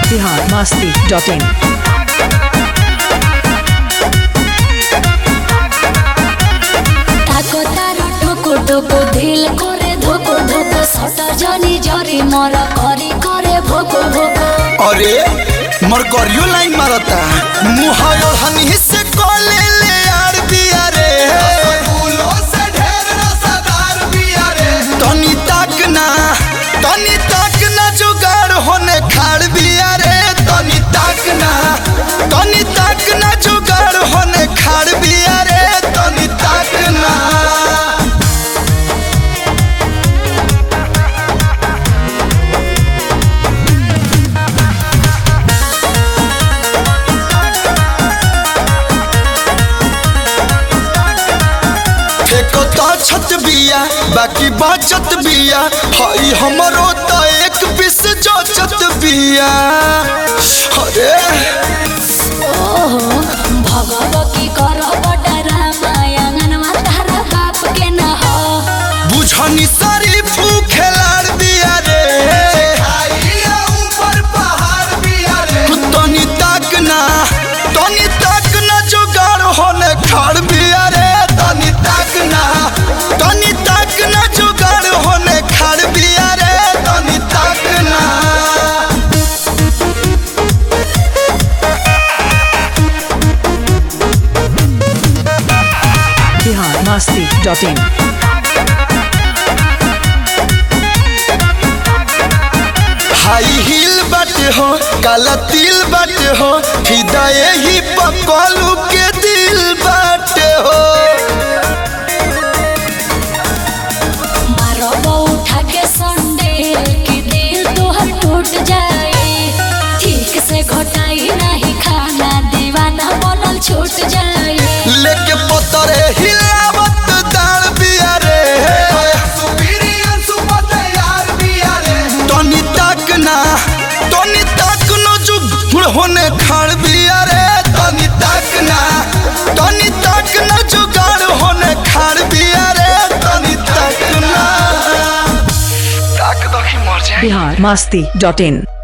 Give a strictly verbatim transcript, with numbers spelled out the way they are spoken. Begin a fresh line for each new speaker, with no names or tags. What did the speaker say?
Bihar Masti dot इन।
ताको तारो टोको टोको दिल करे धोको धोको सटा जानी जरी मरा करी करे भोको भोको।
अरे मर करियो लाइन मारता मुँह और हनी से कोले ले यार दिया रे फूलों से ढेर रसादार दिया रे तनी तक ना तनी तक ना जुगाड़ होने खाड़ दिया रे तनी तक ना तनी तक ना जुगाड़ होने खाड़ दिया रे तनी तक ना। एको तो छत बिया बाकी बचत बिया हई हमरो तो एक पीस जोचत बिया। अरे
ओहो भगवती करो बड़ा रामायण में तारा बाप के न हो
बुझनी सारी खेलाड़ बिया रे ऊपर पहाड़ बिया रे तनी तक ना तनी तक ना जुगाड़ होने खाड़ बिया रे तनी तक ना तनी तक ना जुगाड़ होने खाड़ बिया रे तनी तक ना।
बिहार मस्ती डॉट इन।
हाई हिल बाटे हो काला तिल बाटे हो हृदय ही पकलू के दिल बाटे हो।
मारो उठा के संदेल की दिल तोहर टूट जाए ठीक से घोटाई नहीं खाना दीवाना बनल छूट जाए
लेके पतरे हिलावत दाल बिया रे तनी तक ना तनी तक नो जुगाड़ होने खाड़ बिया रे तनी तक ना तनी तक ना जुगाड़ होने खाड़ बिया रे तनी तक ना।
बिहार मस्ती डॉट इन।